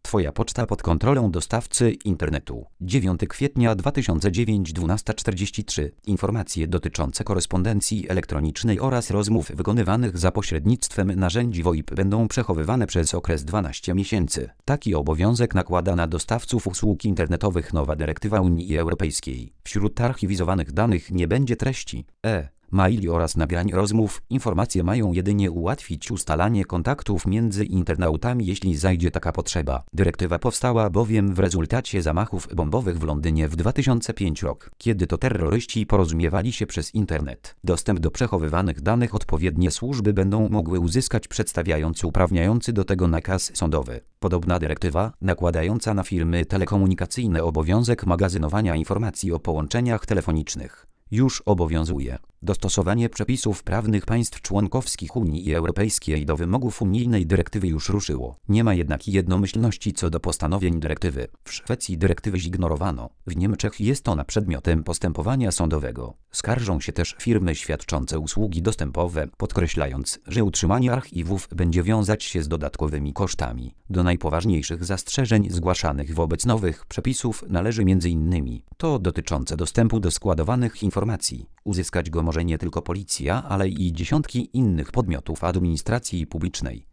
Twoja poczta pod kontrolą dostawcy internetu. 9 kwietnia 2009 12:43. Informacje dotyczące korespondencji elektronicznej oraz rozmów wykonywanych za pośrednictwem narzędzi VoIP będą przechowywane przez okres 12 miesięcy. Taki obowiązek nakłada na dostawców usług internetowych nowa dyrektywa Unii Europejskiej. Wśród archiwizowanych danych nie będzie treści maili oraz nagrań rozmów. Informacje mają jedynie ułatwić ustalanie kontaktów między internautami, jeśli zajdzie taka potrzeba. Dyrektywa powstała bowiem w rezultacie zamachów bombowych w Londynie w 2005 rok, kiedy to terroryści porozumiewali się przez internet. Dostęp do przechowywanych danych odpowiednie służby będą mogły uzyskać, przedstawiając uprawniający do tego nakaz sądowy. Podobna dyrektywa, nakładająca na firmy telekomunikacyjne obowiązek magazynowania informacji o połączeniach telefonicznych, już obowiązuje. Dostosowanie przepisów prawnych państw członkowskich Unii Europejskiej do wymogów unijnej dyrektywy już ruszyło. Nie ma jednak jednomyślności co do postanowień dyrektywy. W Szwecji dyrektywy zignorowano. W Niemczech jest ona przedmiotem postępowania sądowego. Skarżą się też firmy świadczące usługi dostępowe, podkreślając, że utrzymanie archiwów będzie wiązać się z dodatkowymi kosztami. Do najpoważniejszych zastrzeżeń zgłaszanych wobec nowych przepisów należy m.in. to dotyczące dostępu do składowanych informacji. Uzyskać go może nie tylko policja, ale i dziesiątki innych podmiotów administracji publicznej.